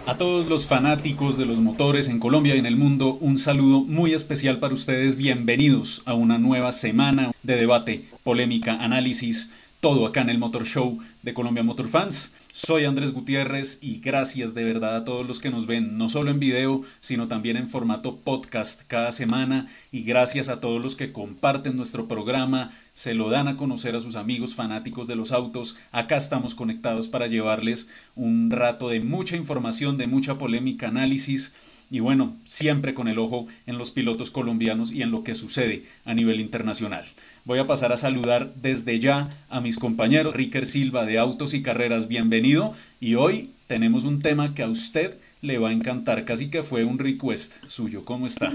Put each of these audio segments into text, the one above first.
A todos los fanáticos de los motores en Colombia y en el mundo, un saludo muy especial para ustedes. Bienvenidos a una nueva semana de debate, polémica, análisis, todo acá en el Motor Show de Colombia Motor Fans. Soy Andrés Gutiérrez y gracias de verdad a todos los que nos ven, no solo en video, sino también en formato podcast cada semana. Y gracias a todos los que comparten nuestro programa, se lo dan a conocer a sus amigos fanáticos de los autos. Acá estamos conectados para llevarles un rato de mucha información, de mucha polémica, análisis y bueno, siempre con el ojo en los pilotos colombianos y en lo que sucede a nivel internacional. Voy a pasar a saludar desde ya a mis compañeros. Ricker Silva de Autos y Carreras, bienvenido. Y hoy tenemos un tema que a usted le va a encantar, casi que fue un request suyo. ¿Cómo está?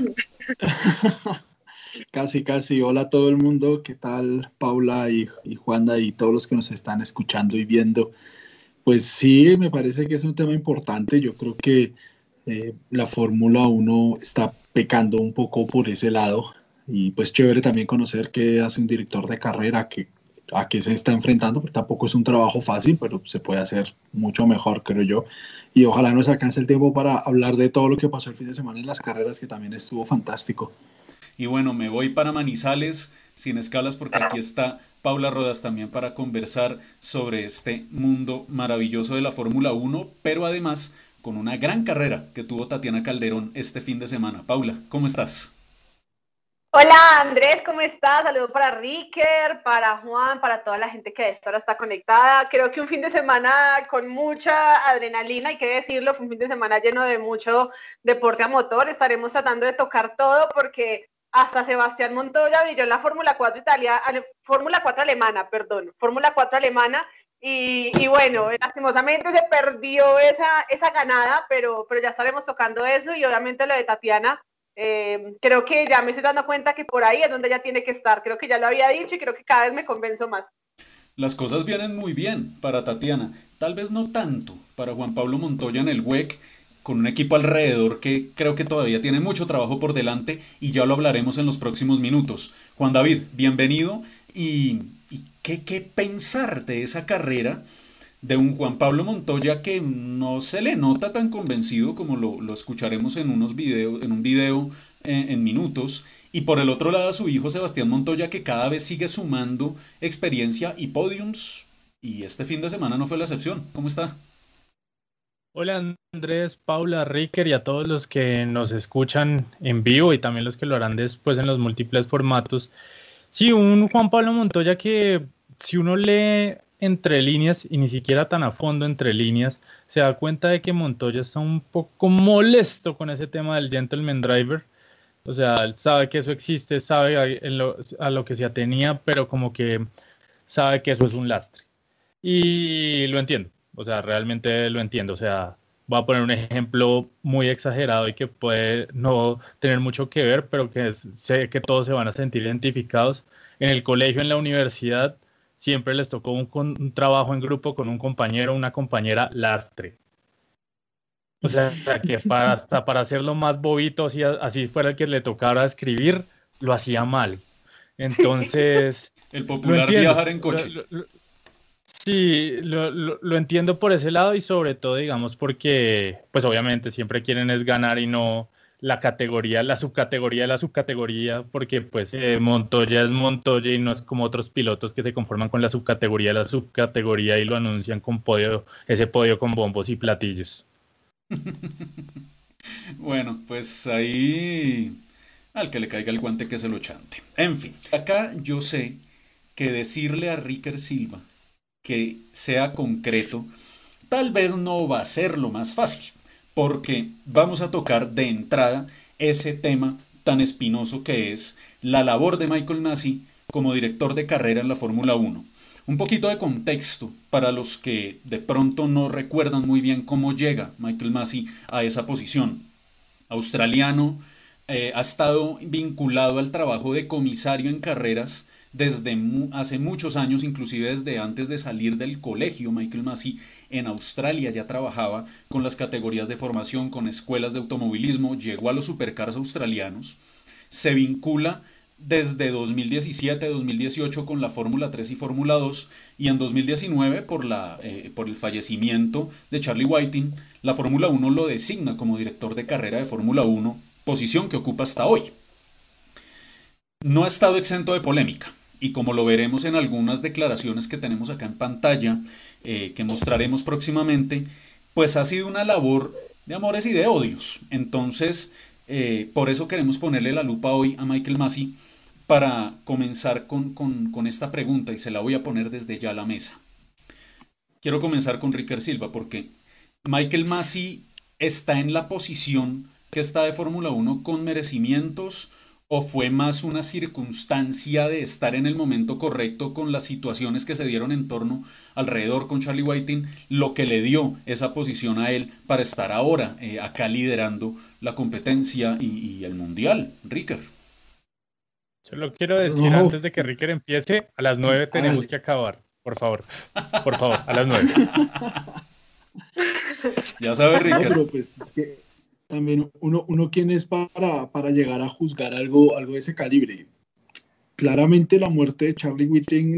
Casi, casi. Hola a todo el mundo. ¿Qué tal, Paula y Juanda y todos los que nos están escuchando y viendo? Pues sí, me parece que es un tema importante. Yo creo que la Fórmula Uno está pecando un poco por ese lado. Y pues chévere también conocer qué hace un director de carrera, a qué se está enfrentando, porque tampoco es un trabajo fácil, pero se puede hacer mucho mejor, creo yo. Y ojalá nos alcance el tiempo para hablar de todo lo que pasó el fin de semana en las carreras, que también estuvo fantástico. Y bueno, me voy para Manizales sin escalas porque aquí está Paula Rodas también para conversar sobre este mundo maravilloso de la Fórmula Uno, pero además con una gran carrera que tuvo Tatiana Calderón este fin de semana. Paula, ¿cómo estás? Hola Andrés, ¿cómo estás? Saludos para Ricker, para Juan, para toda la gente que a esta hora está conectada. Creo que un fin de semana con mucha adrenalina, hay que decirlo, fue un fin de semana lleno de mucho deporte a motor. Estaremos tratando de tocar todo porque hasta Sebastián Montoya brilló en la Fórmula 4 Italia, Fórmula 4 alemana, perdón, Fórmula 4 alemana. Y bueno, lastimosamente se perdió esa ganada, pero ya estaremos tocando eso y obviamente lo de Tatiana. Creo que ya me estoy dando cuenta que por ahí es donde ella tiene que estar. Creo que ya lo había dicho y creo que cada vez me convenzo más. Las cosas vienen muy bien para Tatiana, tal vez no tanto para Juan Pablo Montoya en el WEC, con un equipo alrededor que creo que todavía tiene mucho trabajo por delante y ya lo hablaremos en los próximos minutos. Juan David, bienvenido y qué pensar de esa carrera de un Juan Pablo Montoya que no se le nota tan convencido como lo escucharemos en unos videos, en un video en minutos, y por el otro lado a su hijo Sebastián Montoya que cada vez sigue sumando experiencia y podiums, y este fin de semana no fue la excepción. ¿Cómo está? Hola Andrés, Paula, Ricker y a todos los que nos escuchan en vivo y también los que lo harán después en los múltiples formatos. Sí, un Juan Pablo Montoya que si uno lee entre líneas y ni siquiera tan a fondo entre líneas, se da cuenta de que Montoya está un poco molesto con ese tema del Gentleman Driver. O sea, él sabe que eso existe, sabe a lo que se atenía, pero como que sabe que eso es un lastre. Y lo entiendo, o sea, realmente lo entiendo. O sea, voy a poner un ejemplo muy exagerado y que puede no tener mucho que ver, pero que sé que todos se van a sentir identificados. En el colegio, en la universidad, siempre les tocó un trabajo en grupo con un compañero o una compañera lastre. O sea, que hasta para hacerlo más bobito, así fuera el que le tocara escribir, lo hacía mal. Entonces, El lo popular entiendo. viajar en coche. Sí, lo entiendo por ese lado y sobre todo, digamos, porque, pues obviamente siempre quieren es ganar y no la categoría, la subcategoría de la subcategoría, porque pues Montoya es Montoya y no es como otros pilotos que se conforman con la subcategoría de la subcategoría y lo anuncian con podio, ese podio con bombos y platillos. Bueno, pues ahí al que le caiga el guante que se lo chante. En fin, acá yo sé que decirle a Ricker Silva que sea concreto tal vez no va a ser lo más fácil, porque vamos a tocar de entrada ese tema tan espinoso que es la labor de Michael Masi como director de carrera en la Fórmula Uno. Un poquito de contexto para los que de pronto no recuerdan muy bien cómo llega Michael Masi a esa posición. Australiano, ha estado vinculado al trabajo de comisario en carreras desde hace muchos años, inclusive desde antes de salir del colegio. Michael Masi en Australia ya trabajaba con las categorías de formación, con escuelas de automovilismo, llegó a los supercars australianos, se vincula desde 2017, 2018 con la Fórmula 3 y Fórmula 2, y en 2019 por el fallecimiento de Charlie Whiting, la Fórmula 1 lo designa como director de carrera de Fórmula 1, posición que ocupa hasta hoy. No ha estado exento de polémica, y como lo veremos en algunas declaraciones que tenemos acá en pantalla, que mostraremos próximamente, pues ha sido una labor de amores y de odios. Entonces, por eso queremos ponerle la lupa hoy a Michael Masi para comenzar con esta pregunta, y se la voy a poner desde ya a la mesa. Quiero comenzar con Ricker Silva porque Michael Masi está en la posición que está de Fórmula 1 con merecimientos, o fue más una circunstancia de estar en el momento correcto con las situaciones que se dieron en torno alrededor con Charlie Whiting, lo que le dio esa posición a él para estar ahora acá liderando la competencia y el mundial. Ricker. Solo quiero decir antes de que Ricker empiece, a las 9 tenemos que acabar. Por favor, a las 9. Ya sabe, Ricker. No, pero pues es que también uno quién es para llegar a juzgar algo de ese calibre. Claramente la muerte de Charlie Whiting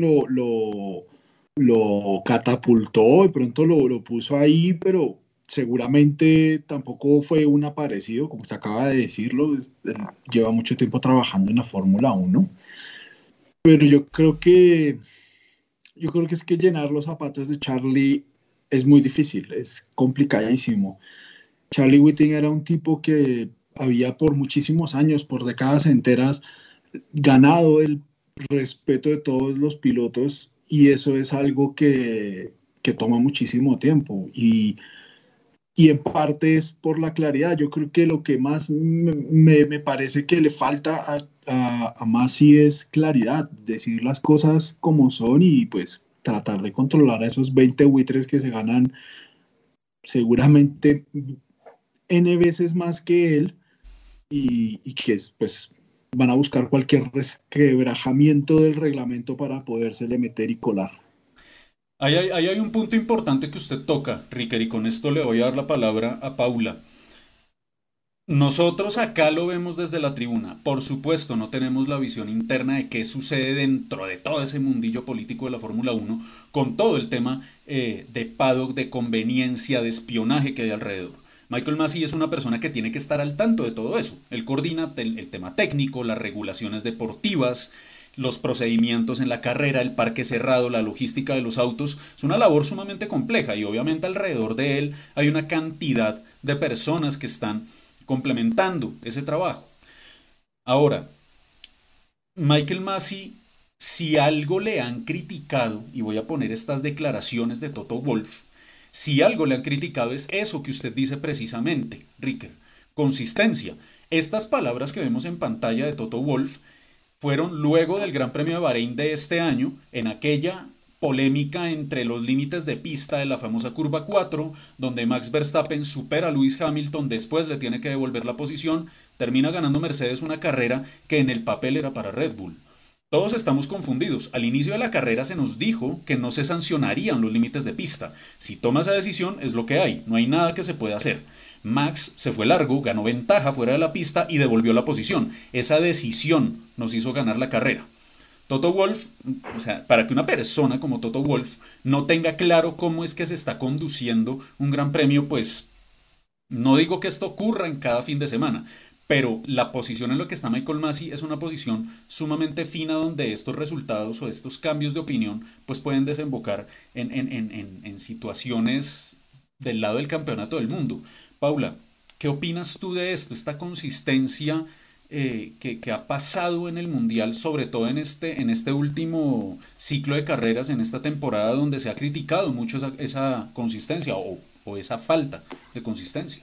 lo catapultó, de pronto lo puso ahí, pero seguramente tampoco fue un aparecido, como usted acaba de decirlo. Él lleva mucho tiempo trabajando en la Fórmula 1, pero yo creo que es que llenar los zapatos de Charlie es muy difícil, es complicadísimo. Charlie Whiting era un tipo que había por muchísimos años, por décadas enteras, ganado el respeto de todos los pilotos, y eso es algo que toma muchísimo tiempo, y en parte es por la claridad. Yo creo que lo que más me parece que le falta a Masi es claridad, decir las cosas como son y pues tratar de controlar a esos 20 buitres que se ganan seguramente N veces más que él, y que pues van a buscar cualquier resquebrajamiento del reglamento para podérsele meter y colar. Ahí hay un punto importante que usted toca, Ricker, y con esto le voy a dar la palabra a Paula. Nosotros acá lo vemos desde la tribuna. Por supuesto, no tenemos la visión interna de qué sucede dentro de todo ese mundillo político de la Fórmula 1, con todo el tema de paddock, de conveniencia, de espionaje que hay alrededor. Michael Masi es una persona que tiene que estar al tanto de todo eso. Él coordina el tema técnico, las regulaciones deportivas, los procedimientos en la carrera, el parque cerrado, la logística de los autos. Es una labor sumamente compleja, y obviamente alrededor de él hay una cantidad de personas que están complementando ese trabajo. Ahora, Michael Masi, si algo le han criticado, y voy a poner estas declaraciones de Toto Wolff, si algo le han criticado es eso que usted dice precisamente, Ricker, consistencia. Estas palabras que vemos en pantalla de Toto Wolff fueron luego del Gran Premio de Bahrein de este año, en aquella polémica entre los límites de pista de la famosa curva 4, donde Max Verstappen supera a Lewis Hamilton, después le tiene que devolver la posición, termina ganando Mercedes una carrera que en el papel era para Red Bull. Todos estamos confundidos. Al inicio de la carrera se nos dijo que no se sancionarían los límites de pista. Si toma esa decisión es lo que hay, no hay nada que se pueda hacer. Max se fue largo, ganó ventaja fuera de la pista y devolvió la posición. Esa decisión nos hizo ganar la carrera. Toto Wolff, o sea, para que una persona como Toto Wolff no tenga claro cómo es que se está conduciendo un gran premio, pues no digo que esto ocurra en cada fin de semana, pero la posición en la que está Michael Masi es una posición sumamente fina, donde estos resultados o estos cambios de opinión pues pueden desembocar en situaciones del lado del campeonato del mundo. Paula, ¿qué opinas tú de esto? Esta consistencia que ha pasado en el Mundial, sobre todo en este último ciclo de carreras, en esta temporada donde se ha criticado mucho esa consistencia o esa falta de consistencia.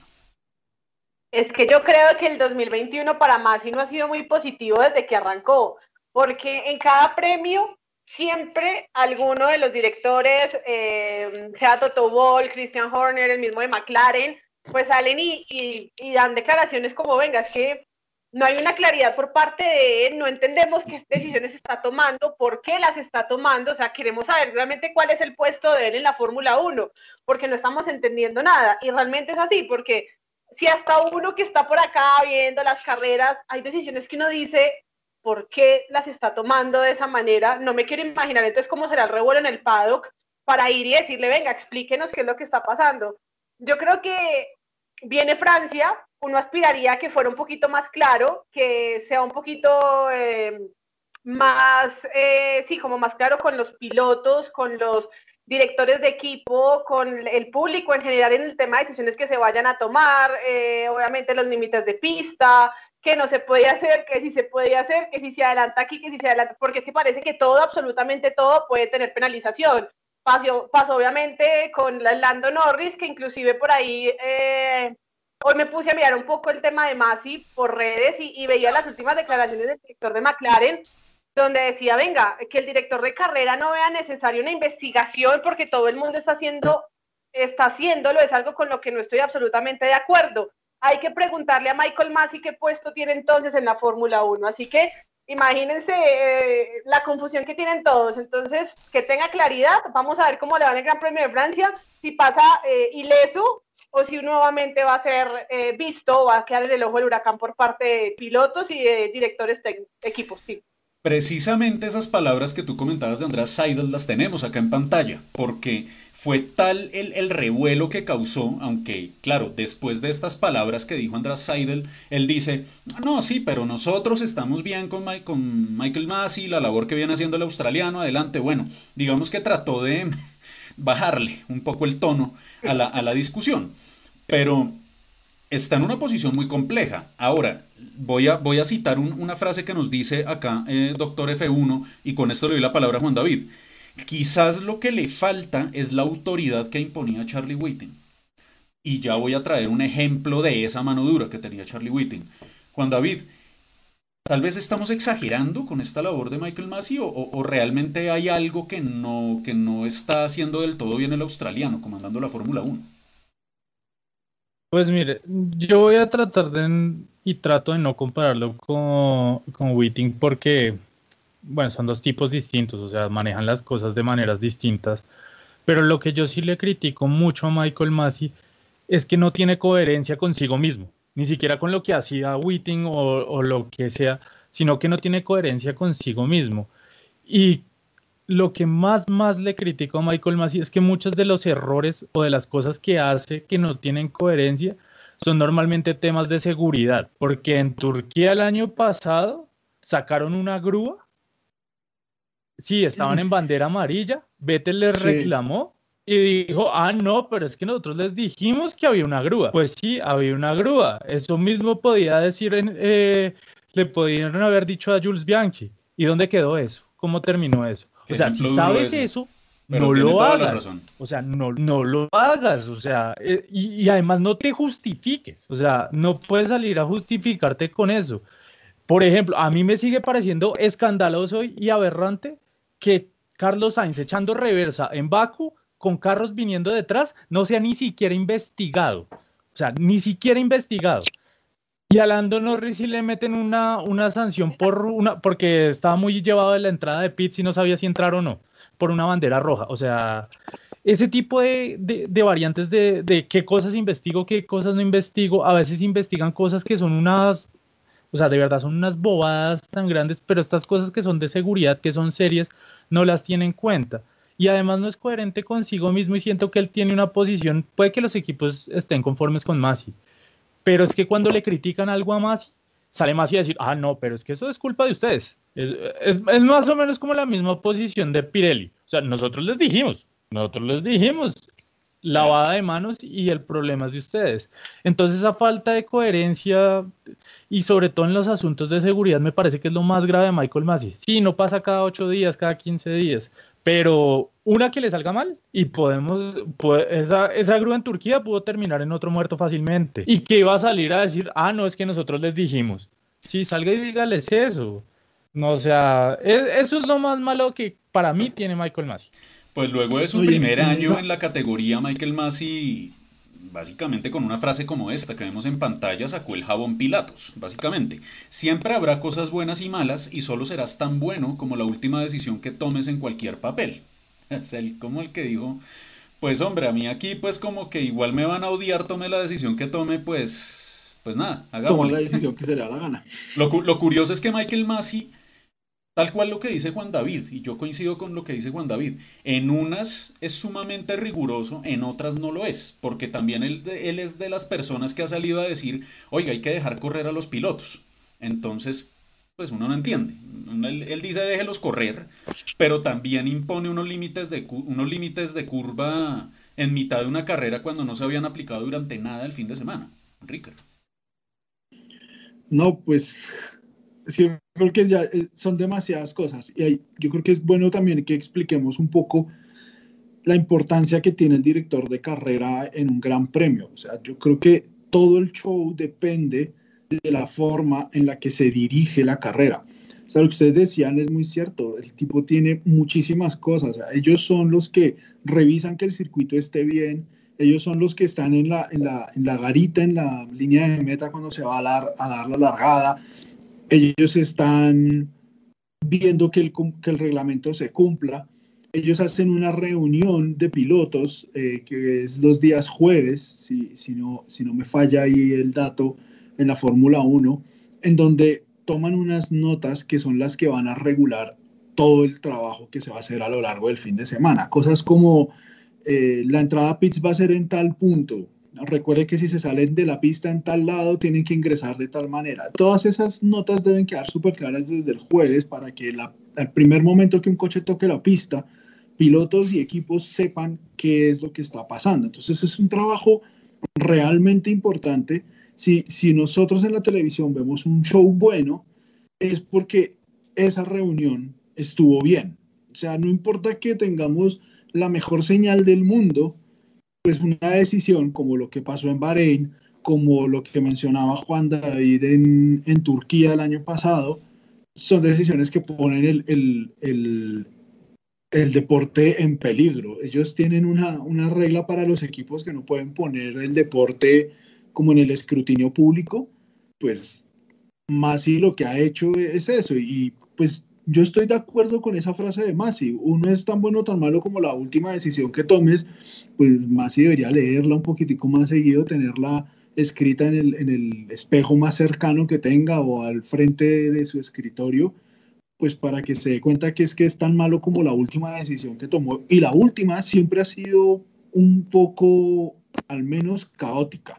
Es que yo creo que el 2021 para Masi no ha sido muy positivo desde que arrancó, porque en cada premio siempre alguno de los directores, sea Toto Wolff, Christian Horner, el mismo de McLaren, pues salen y dan declaraciones como, venga, es que no hay una claridad por parte de él, no entendemos qué decisiones está tomando, por qué las está tomando, o sea, queremos saber realmente cuál es el puesto de él en la Fórmula 1, porque no estamos entendiendo nada, y realmente es así, porque si hasta uno que está por acá viendo las carreras, hay decisiones que uno dice, por qué las está tomando de esa manera. No me quiero imaginar entonces cómo será el revuelo en el paddock para ir y decirle, venga, explíquenos qué es lo que está pasando. Yo creo que viene Francia, uno aspiraría a que fuera un poquito más claro, que sea un poquito más, sí, como más claro con los pilotos, con los directores de equipo, con el público en general en el tema de decisiones que se vayan a tomar, obviamente los límites de pista, que no se puede hacer, que sí se puede hacer, que si se adelanta aquí, que si se adelanta, porque es que parece que todo, absolutamente todo puede tener penalización. Pasó obviamente con Lando Norris, que inclusive por ahí hoy me puse a mirar un poco el tema de Masi por redes y veía las últimas declaraciones del director de McLaren, donde decía, venga, que el director de carrera no vea necesario una investigación porque todo el mundo está haciéndolo, es algo con lo que no estoy absolutamente de acuerdo. Hay que preguntarle a Michael Masi qué puesto tiene entonces en la Fórmula 1, así que imagínense la confusión que tienen todos. Entonces, que tenga claridad, vamos a ver cómo le va en el Gran Premio de Francia, si pasa ileso o si nuevamente va a ser visto o va a quedar en el ojo del huracán por parte de pilotos y de directores de equipos. Sí. Precisamente esas palabras que tú comentabas de Andreas Seidel las tenemos acá en pantalla, porque fue tal el revuelo que causó, aunque claro, después de estas palabras que dijo Andreas Seidel, él dice, no, sí, pero nosotros estamos bien con Michael Masi, la labor que viene haciendo el australiano, adelante, bueno, digamos que trató de bajarle un poco el tono a la discusión, pero está en una posición muy compleja. Ahora, voy a citar una frase que nos dice acá Doctor F1 y con esto le doy la palabra a Juan David. Quizás lo que le falta es la autoridad que imponía Charlie Whiting. Y ya voy a traer un ejemplo de esa mano dura que tenía Charlie Whiting. Juan David, tal vez estamos exagerando con esta labor de Michael Masi o realmente hay algo que no está haciendo del todo bien el australiano comandando la Fórmula 1. Pues mire, yo voy a tratar y trato de no compararlo con Whiting porque, bueno, son dos tipos distintos, o sea, manejan las cosas de maneras distintas, pero lo que yo sí le critico mucho a Michael Masi es que no tiene coherencia consigo mismo, ni siquiera con lo que hacía Whiting o lo que sea, sino que no tiene coherencia consigo mismo. Y lo que más le critico a Michael Masi es que muchos de los errores o de las cosas que hace que no tienen coherencia son normalmente temas de seguridad, porque en Turquía el año pasado sacaron una grúa, sí, estaban en bandera amarilla, Vettel les reclamó y dijo, no, pero es que nosotros les dijimos que había una grúa. Pues sí, había una grúa, eso mismo podía decir, le podían haber dicho a Jules Bianchi. ¿Y dónde quedó eso? ¿Cómo terminó eso? O sea, si sabes eso, no lo hagas. O sea, no lo hagas. O sea, y además no te justifiques. O sea, no puedes salir a justificarte con eso. Por ejemplo, a mí me sigue pareciendo escandaloso y aberrante que Carlos Sainz echando reversa en Bakú con carros viniendo detrás no sea ni siquiera investigado. O sea, ni siquiera investigado. Y a Lando Norris sí le meten una sanción porque estaba muy llevado de la entrada de pits y no sabía si entrar o no, por una bandera roja. O sea, ese tipo de variantes de qué cosas investigo, qué cosas no investigo. A veces investigan cosas que son o sea, de verdad son unas bobadas tan grandes, pero estas cosas que son de seguridad, que son serias, no las tiene en cuenta. Y además no es coherente consigo mismo y siento que él tiene una posición, puede que los equipos estén conformes con Masi, pero es que cuando le critican algo a Masi, sale Masi a decir, no, pero es que eso es culpa de ustedes. Es más o menos como la misma posición de Pirelli. O sea, nosotros les dijimos, lavada de manos y el problema es de ustedes. Entonces esa falta de coherencia y sobre todo en los asuntos de seguridad me parece que es lo más grave de Michael Masi. Sí, no pasa cada 8 días, cada 15 días, pero una que le salga mal y esa grúa en Turquía pudo terminar en otro muerto fácilmente. Y que iba a salir a decir, no, es que nosotros les dijimos. Sí, salga y dígales eso. No, o sea, eso es lo más malo que para mí tiene Michael Masi. Pues luego de su primer año en la categoría, Michael Masi, básicamente con una frase como esta que vemos en pantalla, sacó el jabón Pilatos, básicamente. Siempre habrá cosas buenas y malas y solo serás tan bueno como la última decisión que tomes en cualquier papel. Es como el que dijo, pues hombre, a mí aquí pues como que igual me van a odiar, tome la decisión que tome, pues pues nada, Tomar la hagámosle. decisión que se le da la gana. Lo curioso es que Michael Masi, tal cual lo que dice Juan David, y yo coincido con lo que dice Juan David, en unas es sumamente riguroso, en otras no lo es, porque también él es de las personas que ha salido a decir, oiga, hay que dejar correr a los pilotos. Entonces, pues uno no entiende. Él dice déjelos correr, pero también impone unos límites de curva en mitad de una carrera cuando no se habían aplicado durante nada el fin de semana. Enrique. No, pues sí, yo creo que ya son demasiadas cosas. Y yo creo que es bueno también que expliquemos un poco la importancia que tiene el director de carrera en un gran premio. O sea, yo creo que todo el show depende de la forma en la que se dirige la carrera. O sea, lo que ustedes decían es muy cierto. El tipo tiene muchísimas cosas. O sea, ellos son los que revisan que el circuito esté bien. Ellos son los que están en la garita, en la línea de meta cuando se va a dar la largada. Ellos están viendo que el reglamento se cumpla. Ellos hacen una reunión de pilotos, que es los días jueves, si no me falla ahí el dato, en la Fórmula 1, en donde toman unas notas que son las que van a regular todo el trabajo que se va a hacer a lo largo del fin de semana. Cosas como la entrada a pits va a ser en tal punto. Recuerde que si se salen de la pista en tal lado, tienen que ingresar de tal manera. Todas esas notas deben quedar súper claras desde el jueves para que al primer momento que un coche toque la pista, pilotos y equipos sepan qué es lo que está pasando. Entonces es un trabajo realmente importante. Si nosotros en la televisión vemos un show bueno, es porque esa reunión estuvo bien. O sea, no importa que tengamos la mejor señal del mundo, pues una decisión como lo que pasó en Bahrein, como lo que mencionaba Juan David en Turquía el año pasado, son decisiones que ponen el deporte en peligro. Ellos tienen una regla para los equipos que no pueden poner el deporte como en el escrutinio público, pues Masi lo que ha hecho es eso. Y pues yo estoy de acuerdo con esa frase de Masi. Uno es tan bueno o tan malo como la última decisión que tomes. Pues Masi debería leerla un poquitico más seguido, tenerla escrita en el espejo más cercano que tenga o al frente de su escritorio, pues para que se dé cuenta que es tan malo como la última decisión que tomó. Y la última siempre ha sido un poco, al menos, caótica.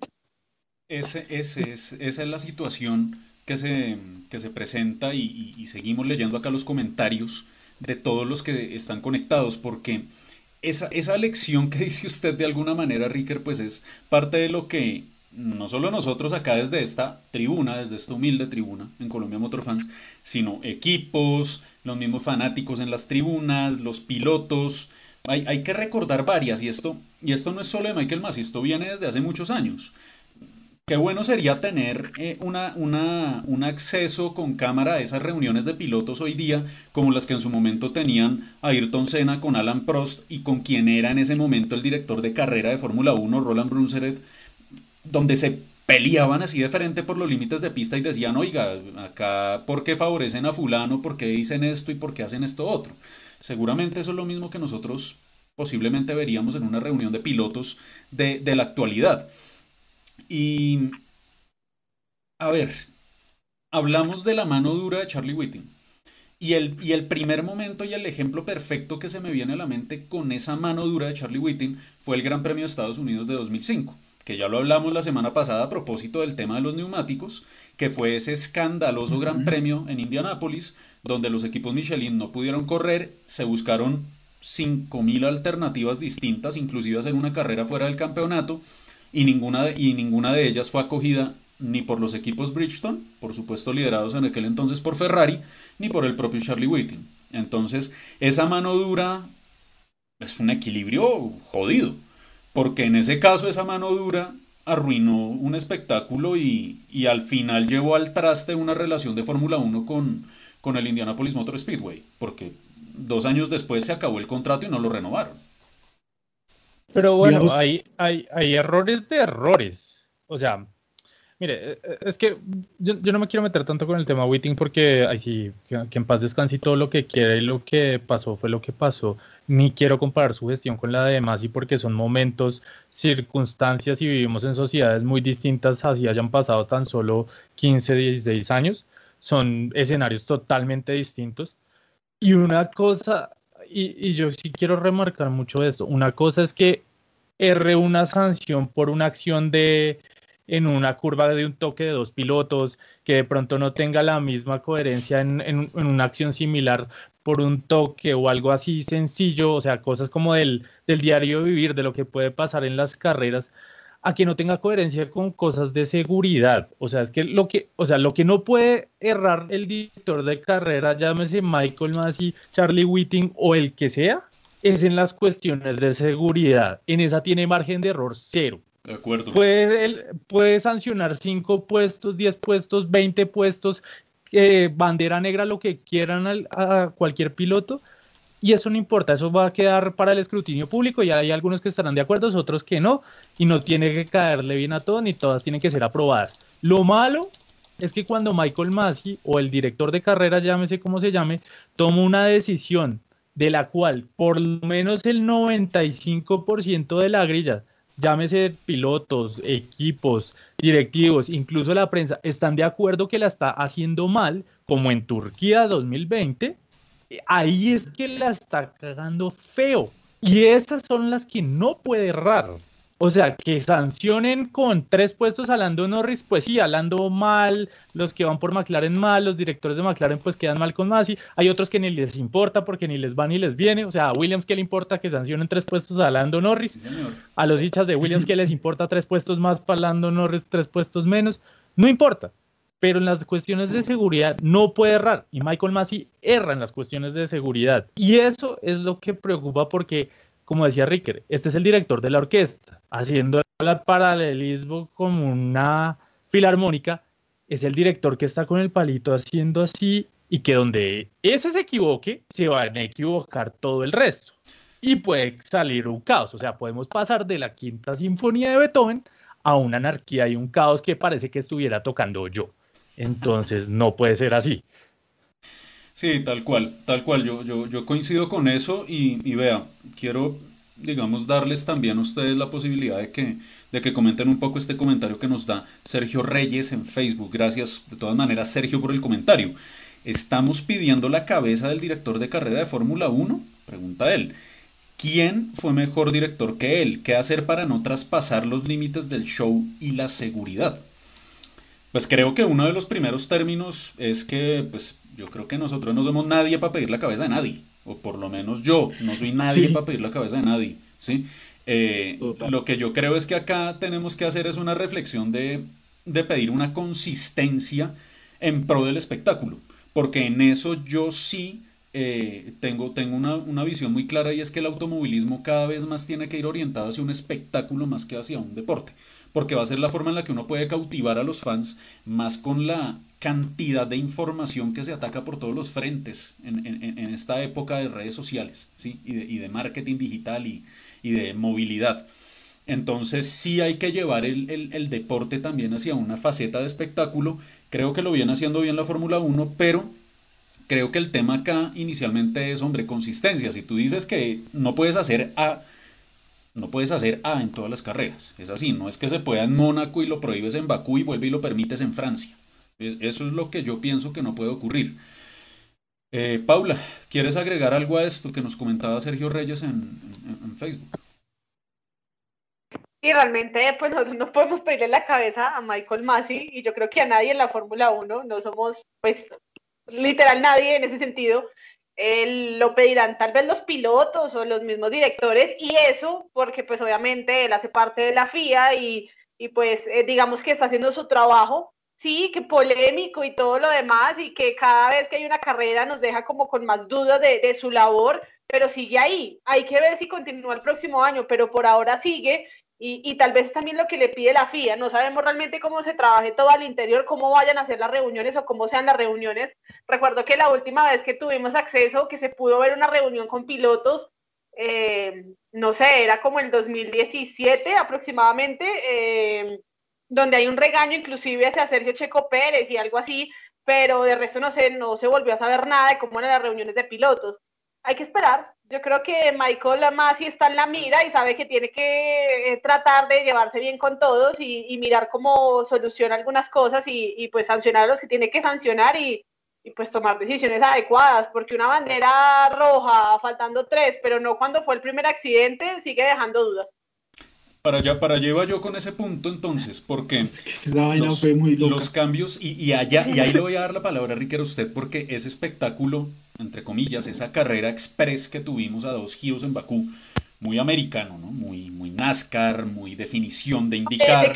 Esa es la situación que se presenta y seguimos leyendo acá los comentarios de todos los que están conectados, porque esa lección que dice usted de alguna manera, Ricker, pues es parte de lo que no solo nosotros acá desde esta tribuna, desde esta humilde tribuna en Colombia Motorfans, sino equipos, los mismos fanáticos en las tribunas, los pilotos. Hay que recordar varias, y esto no es solo de Michael Masi, esto viene desde hace muchos años. Qué bueno sería tener un acceso con cámara a esas reuniones de pilotos hoy día, como las que en su momento tenían Ayrton Senna con Alan Prost y con quien era en ese momento el director de carrera de Fórmula 1, Roland Brunzeret, donde se peleaban así de frente por los límites de pista y decían, oiga, acá, ¿por qué favorecen a fulano? ¿Por qué dicen esto y por qué hacen esto otro? Seguramente eso es lo mismo que nosotros posiblemente veríamos en una reunión de pilotos de la actualidad. Y, a ver, hablamos de la mano dura de Charlie Whiting. Y el primer momento y el ejemplo perfecto que se me viene a la mente con esa mano dura de Charlie Whiting fue el Gran Premio de Estados Unidos de 2005, que ya lo hablamos la semana pasada a propósito del tema de los neumáticos, que fue ese escandaloso Gran Premio en Indianápolis, donde los equipos Michelin no pudieron correr, se buscaron 5.000 alternativas distintas, inclusive hacer una carrera fuera del campeonato, y ninguna de ellas fue acogida ni por los equipos Bridgestone, por supuesto liderados en aquel entonces por Ferrari, ni por el propio Charlie Whiting. Entonces, esa mano dura es un equilibrio jodido, porque en ese caso esa mano dura arruinó un espectáculo y al final llevó al traste una relación de Fórmula 1 con el Indianapolis Motor Speedway, porque 2 años después se acabó el contrato y no lo renovaron. Pero bueno, Digamos, hay errores de errores. O sea, Mire, es que yo no me quiero meter tanto con el tema Whiting porque, ay sí, que en paz descanse y todo lo que quiera y lo que pasó fue lo que pasó. Ni quiero comparar su gestión con la de Masi porque son momentos, circunstancias y vivimos en sociedades muy distintas, así hayan pasado tan solo 15, 16 años. Son escenarios totalmente distintos. Y una cosa, y yo sí quiero remarcar mucho esto, una cosa es que erre una sanción por una acción en una curva de un toque de dos pilotos, que de pronto no tenga la misma coherencia en una acción similar por un toque o algo así sencillo, o sea, cosas como del diario vivir, de lo que puede pasar en las carreras, a que no tenga coherencia con cosas de seguridad. O sea, es que lo que no puede errar el director de carrera, llámese Michael Masi, Charlie Whiting o el que sea, es en las cuestiones de seguridad. En esa tiene margen de error cero. De acuerdo. Puede sancionar 5 puestos, 10 puestos, 20 puestos, bandera negra, lo que quieran a cualquier piloto. Y eso no importa, eso va a quedar para el escrutinio público y hay algunos que estarán de acuerdo, otros que no, y no tiene que caerle bien a todos, ni todas tienen que ser aprobadas. Lo malo es que cuando Michael Masi o el director de carrera, llámese como se llame, toma una decisión de la cual por lo menos el 95% de la grilla, llámese pilotos, equipos, directivos, incluso la prensa, están de acuerdo que la está haciendo mal, como en Turquía 2020, ahí es que la está cagando feo. Y esas son las que no puede errar. O sea, que sancionen con 3 puestos a Lando Norris, pues sí, a Lando mal, los que van por McLaren mal, los directores de McLaren pues quedan mal con Masi, hay otros que ni les importa porque ni les va ni les viene, o sea, a Williams ¿qué le importa que sancionen 3 puestos a Lando Norris? Sí, a los hinchas de Williams ¿qué les importa 3 puestos más para Lando Norris, 3 puestos menos? No importa. Pero en las cuestiones de seguridad no puede errar, y Michael Masi erra en las cuestiones de seguridad. Y eso es lo que preocupa porque, como decía Ricker, este es el director de la orquesta, haciendo el paralelismo como una filarmónica, es el director que está con el palito haciendo así, y que donde ese se equivoque, se van a equivocar todo el resto. Y puede salir un caos, o sea, podemos pasar de la Quinta Sinfonía de Beethoven a una anarquía y un caos que parece que estuviera tocando yo. Entonces no puede ser así. Sí, tal cual. Yo coincido con eso y vea, quiero, digamos, darles también a ustedes la posibilidad de que comenten un poco este comentario que nos da Sergio Reyes en Facebook. Gracias de todas maneras, Sergio, por el comentario. ¿Estamos pidiendo la cabeza del director de carrera de Fórmula 1? Pregunta él. ¿Quién fue mejor director que él? ¿Qué hacer para no traspasar los límites del show y la seguridad? Pues creo que uno de los primeros términos es que, pues, yo creo que nosotros no somos nadie para pedir la cabeza de nadie, o por lo menos yo no soy nadie para pedir la cabeza de nadie, ¿sí? Lo que yo creo es que acá tenemos que hacer es una reflexión de pedir una consistencia en pro del espectáculo, porque en eso yo sí tengo una visión muy clara y es que el automovilismo cada vez más tiene que ir orientado hacia un espectáculo más que hacia un deporte, porque va a ser la forma en la que uno puede cautivar a los fans más con la cantidad de información que se ataca por todos los frentes en esta época de redes sociales, ¿sí? y de marketing digital y de movilidad. Entonces sí hay que llevar el deporte también hacia una faceta de espectáculo. Creo que lo viene haciendo bien la Fórmula 1, pero creo que el tema acá inicialmente es, hombre, consistencia. Si tú dices que no puedes hacer A, no puedes hacer A en todas las carreras. Es así, no es que se pueda en Mónaco y lo prohíbes en Bakú y vuelve y lo permites en Francia. Eso es lo que yo pienso que no puede ocurrir. Paula, ¿quieres agregar algo a esto que nos comentaba Sergio Reyes en Facebook? Y realmente, pues nosotros no podemos pedirle la cabeza a Michael Masi, y yo creo que a nadie en la Fórmula 1, no somos, pues, literal nadie en ese sentido. Lo pedirán tal vez los pilotos o los mismos directores, y eso porque pues obviamente él hace parte de la FIA y pues digamos que está haciendo su trabajo, sí, que polémico y todo lo demás, y que cada vez que hay una carrera nos deja como con más dudas de su labor, pero sigue ahí. Hay que ver si continúa el próximo año, pero por ahora sigue. Y tal vez también lo que le pide la FIA, no sabemos realmente cómo se trabaje todo al interior, cómo vayan a hacer las reuniones o cómo sean las reuniones. Recuerdo que la última vez que tuvimos acceso, que se pudo ver una reunión con pilotos, no sé, era como el 2017 aproximadamente, donde hay un regaño inclusive hacia Sergio Checo Pérez y algo así, pero de resto no se volvió a saber nada de cómo eran las reuniones de pilotos. Hay que esperar. Yo creo que Michael Masi está en la mira y sabe que tiene que tratar de llevarse bien con todos y mirar cómo soluciona algunas cosas y pues sancionar a los que tiene que sancionar y pues tomar decisiones adecuadas, porque una bandera roja faltando 3, pero no cuando fue el primer accidente, sigue dejando dudas. Para allá iba yo con ese punto entonces, porque Es que esa vaina fue muy loca. los cambios, y ahí le voy a dar la palabra a Ricker a usted, porque ese espectáculo, entre comillas, esa carrera express que tuvimos a 2 giros en Bakú, muy americano, ¿no? Muy NASCAR, muy definición de IndyCar.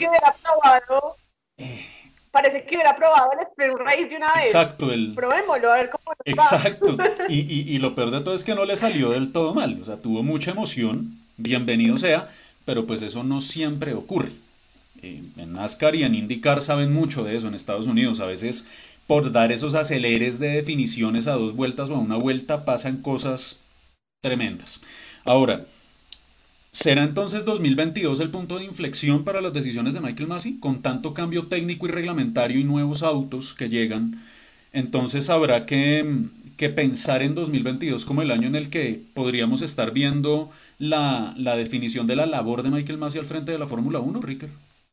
Parece que hubiera probado el sprint race de una vez. Exacto, probémoslo, a ver cómo nos exacto. Y lo peor de todo es que no le salió del todo mal, o sea, tuvo mucha emoción, bienvenido sea, pero pues eso no siempre ocurre. En NASCAR y en IndyCar saben mucho de eso en Estados Unidos. A veces por dar esos aceleres de definiciones a 2 vueltas o a 1 vuelta pasan cosas tremendas. Ahora, ¿será entonces 2022 el punto de inflexión para las decisiones de Michael Masi? Con tanto cambio técnico y reglamentario y nuevos autos que llegan, entonces habrá que pensar en 2022 como el año en el que podríamos estar viendo la definición de la labor de Michael Masi al frente de la Fórmula 1, Ricker.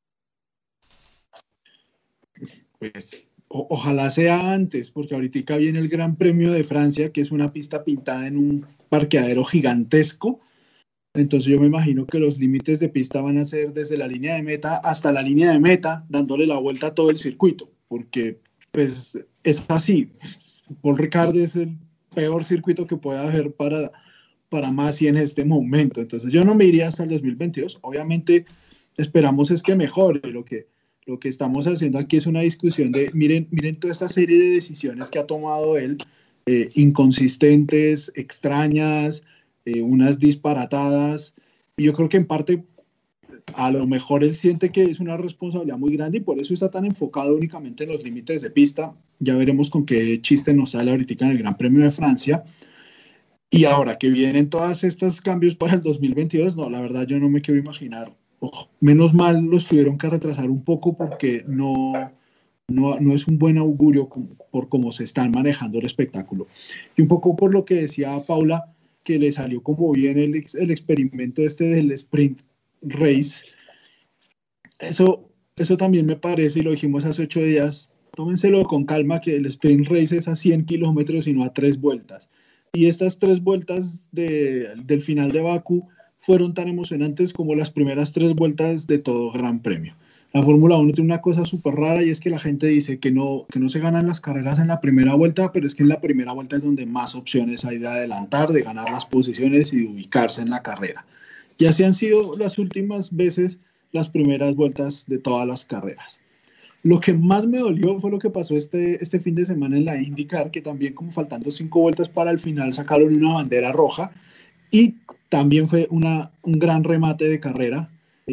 Pues ojalá sea antes, porque ahorita viene el Gran Premio de Francia, que es una pista pintada en un parqueadero gigantesco. Entonces yo me imagino que los límites de pista van a ser desde la línea de meta hasta la línea de meta, dándole la vuelta a todo el circuito, porque pues es así. Paul Ricard es el peor circuito que puede haber para Masi en este momento. Entonces yo no me iría hasta el 2022. Obviamente esperamos es que mejore. Lo que estamos haciendo aquí es una discusión de, miren toda esta serie de decisiones que ha tomado él, inconsistentes, extrañas, unas disparatadas, y yo creo que en parte a lo mejor él siente que es una responsabilidad muy grande y por eso está tan enfocado únicamente en los límites de pista. Ya veremos con qué chiste nos sale ahorita en el Gran Premio de Francia. Y ahora que vienen todos estos cambios para el 2022, no, la verdad yo no me quiero imaginar. Menos mal los tuvieron que retrasar un poco porque no es un buen augurio por cómo se están manejando el espectáculo. Y un poco por lo que decía Paula, que le salió como bien el experimento del sprint race. Eso también me parece, y lo dijimos hace 8 días, tómenselo con calma, que el sprint race es a 100 kilómetros y no a 3 vueltas. Y estas 3 vueltas del final de Bakú fueron tan emocionantes como las primeras 3 vueltas de todo Gran Premio. La Fórmula 1 tiene una cosa súper rara y es que la gente dice que no se ganan las carreras en la primera vuelta, pero es que en la primera vuelta es donde más opciones hay de adelantar, de ganar las posiciones y de ubicarse en la carrera. Y así han sido las últimas veces las primeras vueltas de todas las carreras. Lo que más me dolió fue lo que pasó este fin de semana en la IndyCar, que también como faltando 5 vueltas para el final sacaron una bandera roja y también fue un gran remate de carrera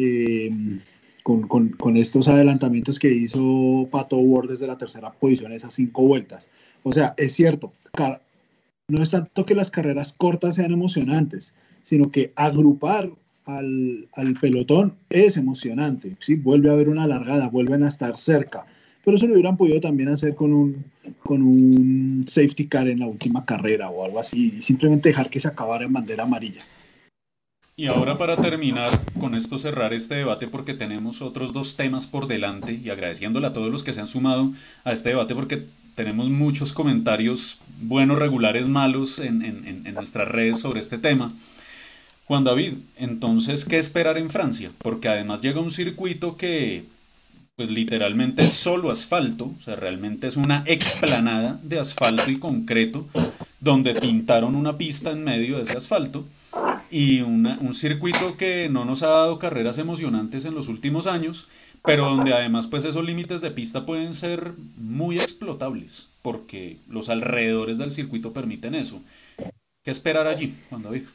con estos adelantamientos que hizo Pato O'Ward desde la tercera posición, esas 5 vueltas. O sea, es cierto, no es tanto que las carreras cortas sean emocionantes, sino que agrupar al pelotón es emocionante, ¿sí? Vuelve a haber una largada, vuelven a estar cerca, pero eso lo hubieran podido también hacer con un safety car en la última carrera o algo así, y simplemente dejar que se acabara en bandera amarilla. Y ahora para terminar, con esto cerrar este debate porque tenemos otros 2 temas por delante y agradeciéndole a todos los que se han sumado a este debate porque tenemos muchos comentarios buenos, regulares, malos en nuestras redes sobre este tema. Juan David, entonces, ¿qué esperar en Francia? Porque además llega un circuito que pues literalmente es solo asfalto, o sea, realmente es una explanada de asfalto y concreto donde pintaron una pista en medio de ese asfalto. Y un circuito que no nos ha dado carreras emocionantes en los últimos años, pero donde además pues esos límites de pista pueden ser muy explotables, porque los alrededores del circuito permiten eso. ¿Qué esperar allí, Juan David?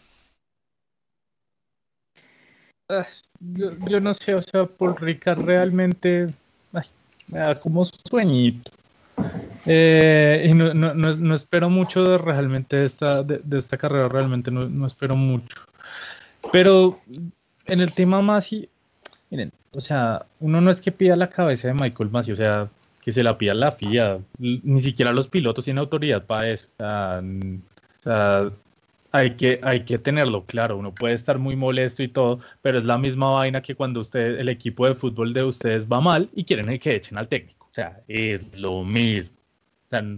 Yo no sé, o sea, Paul Ricard realmente me da como sueñito. Y no espero mucho realmente de esta carrera, realmente no espero mucho. Pero en el tema Masi, Miren, o sea, uno no es que pida la cabeza de Michael Masi, o sea, que se la pida la FIA, ni siquiera los pilotos tienen autoridad para eso. O sea, hay que tenerlo claro, uno puede estar muy molesto y todo, pero es la misma vaina que cuando el equipo de fútbol de ustedes va mal y quieren que echen al técnico. O sea, es lo mismo. O sea,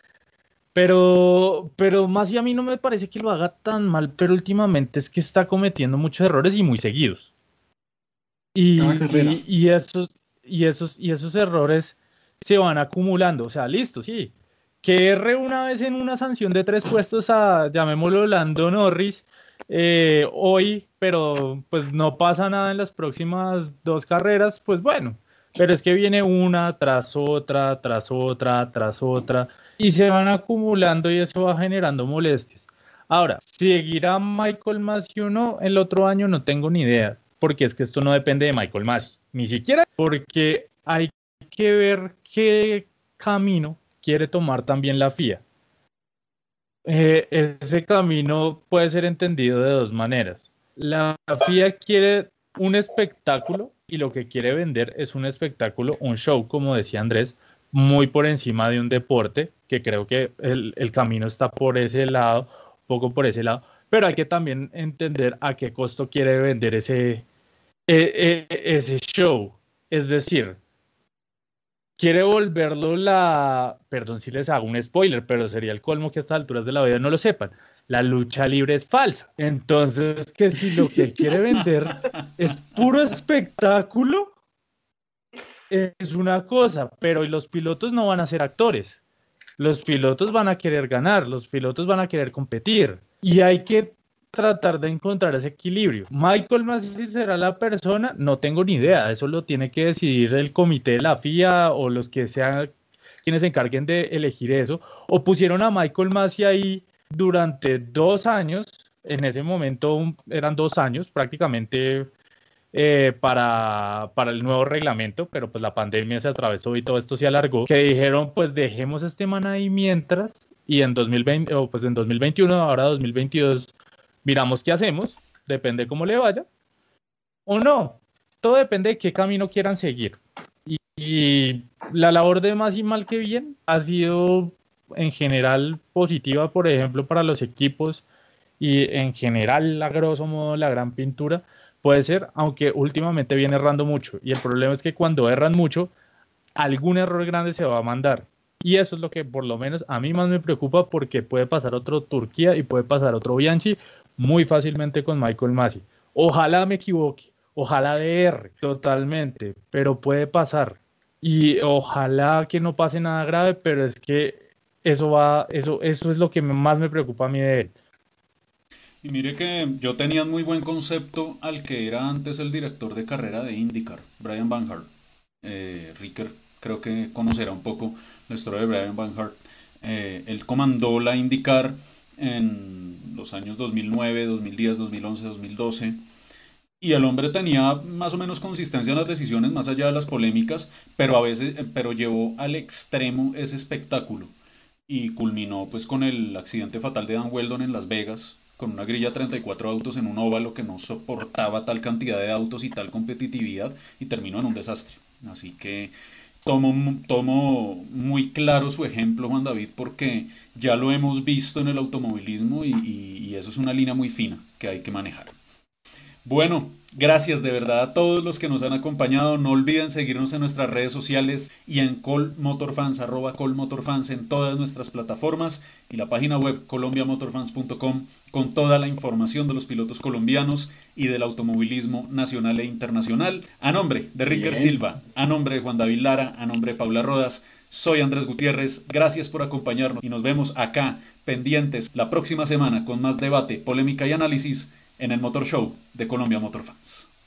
pero más y a mí no me parece que lo haga tan mal, pero últimamente es que está cometiendo muchos errores y muy seguidos. Cada carrera. Y esos errores se van acumulando. O sea, listo, sí. Que erre una vez en una sanción de 3 puestos a, llamémoslo, Lando Norris hoy, pero pues no pasa nada en las próximas 2 carreras, pues bueno. Pero es que viene una tras otra, tras otra, tras otra, y se van acumulando y eso va generando molestias. Ahora, ¿seguirá Michael Masi o no el otro año? No tengo ni idea, porque es que esto no depende de Michael Masi, ni siquiera porque hay que ver qué camino quiere tomar también la FIA. Ese camino puede ser entendido de 2 maneras. La FIA quiere un espectáculo y lo que quiere vender es un espectáculo, un show, como decía Andrés, muy por encima de un deporte, que creo que el camino está por ese lado, poco por ese lado, pero hay que también entender a qué costo quiere vender ese show. Es decir, quiere volverlo perdón si les hago un spoiler, pero sería el colmo que a estas alturas de la vida no lo sepan. La lucha libre es falsa. Entonces, que si lo que quiere vender es puro espectáculo, es una cosa, pero los pilotos no van a ser actores. Los pilotos van a querer ganar, los pilotos van a querer competir. Y hay que tratar de encontrar ese equilibrio. Michael Masi será la persona, no tengo ni idea, eso lo tiene que decidir el comité de la FIA o los que sean quienes se encarguen de elegir eso, o pusieron a Michael Masi ahí durante 2 años, en ese momento eran 2 años prácticamente para el nuevo reglamento, pero pues la pandemia se atravesó y todo esto se alargó, que dijeron pues dejemos este man ahí mientras y en 2020, o pues en 2021, ahora 2022, miramos qué hacemos, depende cómo le vaya, o no, todo depende de qué camino quieran seguir. Y la labor de Más y Mal que Bien ha sido en general positiva, por ejemplo, para los equipos y en general, a grosso modo, la gran pintura puede ser, aunque últimamente viene errando mucho. Y el problema es que cuando erran mucho, algún error grande se va a mandar. Y eso es lo que por lo menos a mí más me preocupa porque puede pasar otro Turquía y puede pasar otro Bianchi muy fácilmente con Michael Masi. Ojalá me equivoque, ojalá de erre totalmente, pero puede pasar. Y ojalá que no pase nada grave, pero es que eso es lo que más me preocupa a mí de él. Y mire que yo tenía muy buen concepto al que era antes el director de carrera de IndyCar, Brian Van Hart. Ricker creo que conocerá un poco la historia de Brian Van Hart. Él comandó la IndyCar en los años 2009, 2010, 2011, 2012. Y el hombre tenía más o menos consistencia en las decisiones, más allá de las polémicas, pero a veces, pero llevó al extremo ese espectáculo y culminó pues con el accidente fatal de Dan Weldon en Las Vegas, con una grilla de 34 autos en un óvalo que no soportaba tal cantidad de autos y tal competitividad y terminó en un desastre. Así que tomo muy claro su ejemplo, Juan David, porque ya lo hemos visto en el automovilismo y eso es una línea muy fina que hay que manejar. Bueno, gracias de verdad a todos los que nos han acompañado. No olviden seguirnos en nuestras redes sociales y en colmotorfans, @colmotorfans en todas nuestras plataformas y la página web colombiamotorfans.com con toda la información de los pilotos colombianos y del automovilismo nacional e internacional. A nombre de Ricker Silva, a nombre de Juan David Lara, a nombre de Paula Rodas, soy Andrés Gutiérrez. Gracias por acompañarnos y nos vemos acá pendientes la próxima semana con más debate, polémica y análisis en el Motor Show de Colombia Motor Fans.